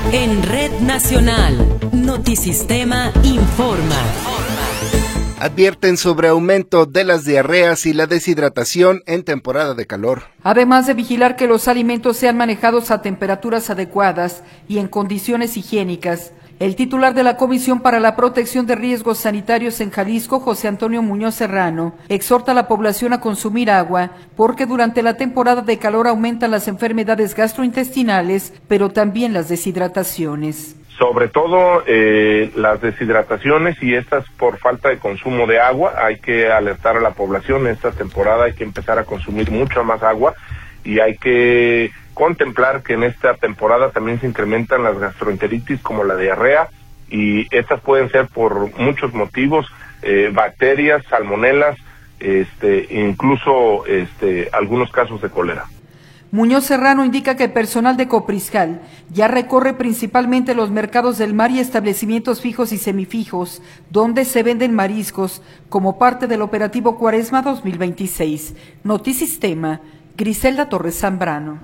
En Red Nacional, Notisistema informa. Advierten sobre aumento de las diarreas y la deshidratación en temporada de calor. Además de vigilar que los alimentos sean manejados a temperaturas adecuadas y en condiciones higiénicas, el titular de la Comisión para la Protección de Riesgos Sanitarios en Jalisco, José Antonio Muñoz Serrano, exhorta a la población a consumir agua porque durante la temporada de calor aumentan las enfermedades gastrointestinales, pero también las deshidrataciones. Sobre todo las deshidrataciones y estas por falta de consumo de agua. Hay que alertar a la población en esta temporada, hay que empezar a consumir mucha más agua y hay que contemplar que en esta temporada también se incrementan las gastroenteritis como la diarrea y estas pueden ser por muchos motivos, bacterias, salmonelas, incluso algunos casos de cólera. Muñoz Serrano indica que el personal de Copriscal ya recorre principalmente los mercados del mar y establecimientos fijos y semifijos, donde se venden mariscos, como parte del operativo Cuaresma 2026. Notisistema, Griselda Torres Zambrano.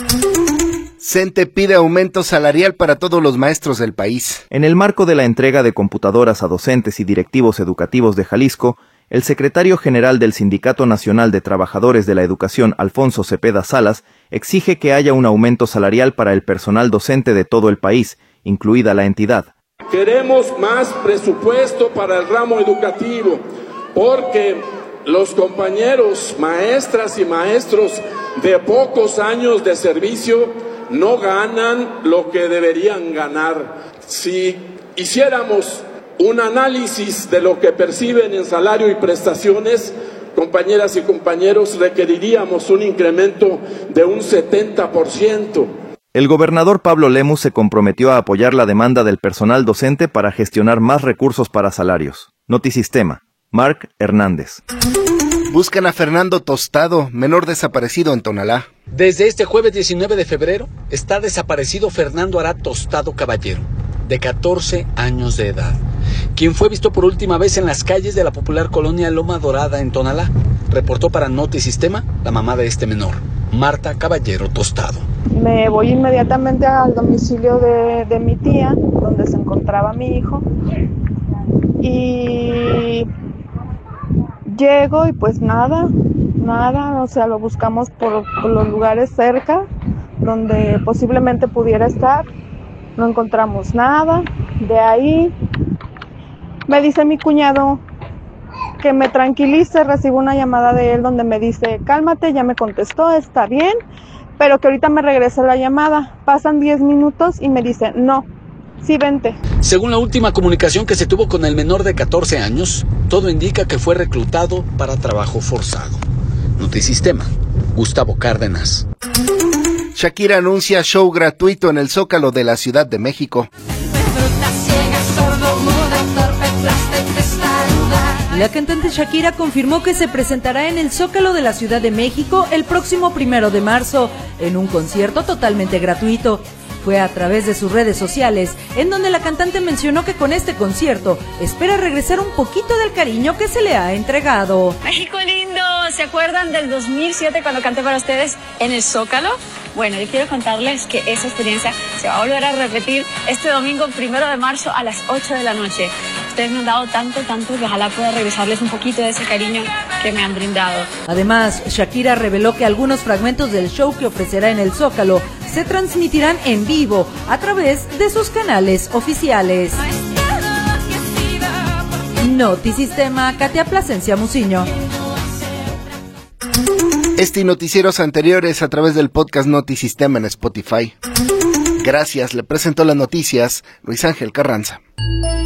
CENTE pide aumento salarial para todos los maestros del país. En el marco de la entrega de computadoras a docentes y directivos educativos de Jalisco, el secretario general del Sindicato Nacional de Trabajadores de la Educación, Alfonso Cepeda Salas, exige que haya un aumento salarial para el personal docente de todo el país, incluida la entidad. Queremos más presupuesto para el ramo educativo, porque los compañeros, maestras y maestros de pocos años de servicio no ganan lo que deberían ganar. Si hiciéramos un análisis de lo que perciben en salario y prestaciones, compañeras y compañeros, requeriríamos un incremento de un 70%. El gobernador Pablo Lemus se comprometió a apoyar la demanda del personal docente para gestionar más recursos para salarios. Notisistema, Marc Hernández. Buscan a Fernando Tostado, menor desaparecido en Tonalá. Desde este jueves 19 de febrero está desaparecido Fernando Arad Tostado Caballero, de 14 años de edad, quien fue visto por última vez en las calles de la popular colonia Loma Dorada en Tonalá. Reportó para Notisistema la mamá de este menor, Marta Caballero Tostado. Me voy inmediatamente al domicilio de mi tía, donde se encontraba mi hijo, y llego y pues nada, o sea, lo buscamos por los lugares cerca, donde posiblemente pudiera estar. No encontramos nada. De ahí me dice mi cuñado que me tranquilice, recibo una llamada de él donde me dice, cálmate, ya me contestó, está bien, pero que ahorita me regresa la llamada. Pasan 10 minutos y me dice, no, sí, vente. Según la última comunicación que se tuvo con el menor de 14 años, todo indica que fue reclutado para trabajo forzado. Notisistema, Gustavo Cárdenas. Shakira anuncia show gratuito en el Zócalo de la Ciudad de México. La cantante Shakira confirmó que se presentará en el Zócalo de la Ciudad de México el próximo 1 de marzo en un concierto totalmente gratuito. Fue a través de sus redes sociales en donde la cantante mencionó que con este concierto espera regresar un poquito del cariño que se le ha entregado. México lindo, ¿se acuerdan del 2007 cuando canté para ustedes en el Zócalo? Bueno, yo quiero contarles que esa experiencia se va a volver a repetir este domingo 1 de marzo a las 8 de la noche. Ustedes me han dado tanto que ojalá pueda regresarles un poquito de ese cariño que me han brindado. Además, Shakira reveló que algunos fragmentos del show que ofrecerá en el Zócalo se transmitirán en vivo a través de sus canales oficiales. Notisistema, Katia Plasencia Muciño. Este y noticieros anteriores a través del podcast Notisistema en Spotify. Gracias, le presentó las noticias Luis Ángel Carranza.